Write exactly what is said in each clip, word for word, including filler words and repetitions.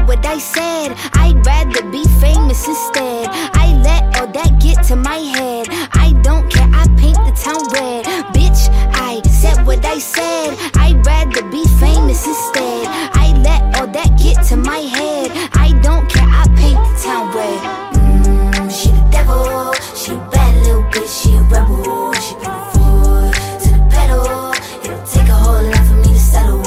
what I said. I'd rather be famous instead. I let all that get to my head. I don't care, I paint the town red. Bitch, I said what I said. I'd rather be famous instead. I let all that get to my head. I don't care, I paint the town red. Mmm, she the devil. She a bad little bitch, she a rebel. She put her foot to the pedal. It'll take a whole lot for me to settle.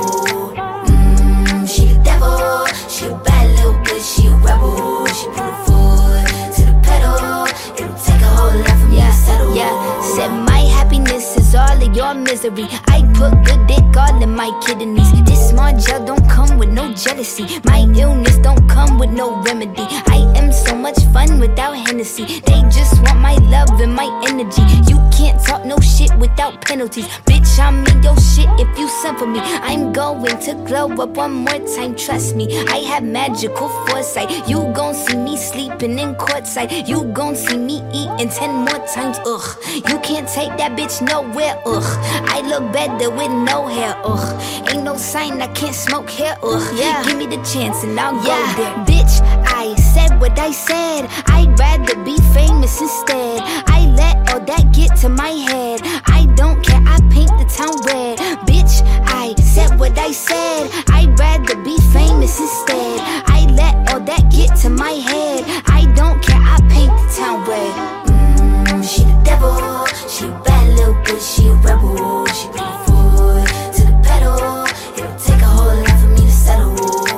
Mmm, she the devil. She a bad little bitch, she a rebel. She put her foot to the pedal. It'll take a whole lot for me yeah, to settle. Yeah, said my happiness is all of your misery. I put good dick all in my kidneys. This small gel don't come with no jealousy. My illness don't come with no remedy. I am so much fun without Hennessy. They just want my love and my energy. You can't talk no shit without penalties. Bitch, I'm in your shit if you send for me. I'm going to glow up one more time, trust me. I have magical foresight. You gon' see me sleeping in courtside. You gon' see me eating ten more times, ugh. You can't take that bitch nowhere, ugh. I look better with no hair, ugh. Ain't no sign I can't smoke here, ugh. Yeah. Give me the chance and I'll yeah. go there. Bitch, I said what I said. I'd rather be famous instead. I let all that get to my head. I don't care, I paint the town red. Bitch, I said what I said. I'd rather be famous instead. I let all that get to my head. I don't care, I paint the town red. Mmm, she the devil. She a bad little bitch, she a rebel. She put her foot to the pedal. It'll take a whole lot for me to settle.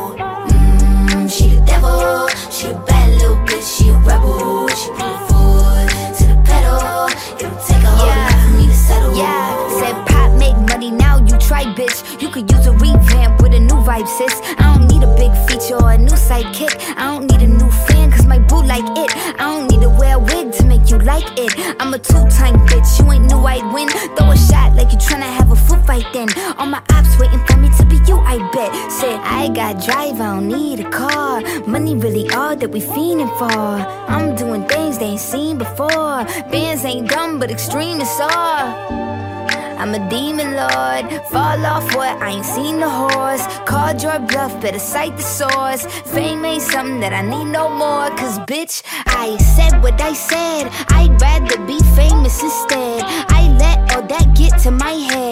Mmm, she the devil. She a bad little bitch, she a rebel. She put her foot to the pedal. It'll take a whole yeah. lot for me to settle. Yeah, said pop make money, now you try, bitch. You could use a revamp with a new vibe, sis. I don't need a big feature or a new sidekick. I don't need a new fan, cause my boo like it. I don't need to wear a wig to make you like it. I'm a two-time bitch, you ain't knew I'd win. Throw a shot like you tryna have a foot fight then. All my ops waiting for me to be you, I bet. Said I got drive, I don't need a car. Money really all that we fiending for. I'm doing things they ain't seen before. Bands ain't dumb, but extreme is all. I'm a demon lord, fall off what, I ain't seen the horse. Called your bluff, better cite the source. Fame ain't something that I need no more. Cause bitch, I said what I said. I'd rather be famous instead. I let all that get to my head.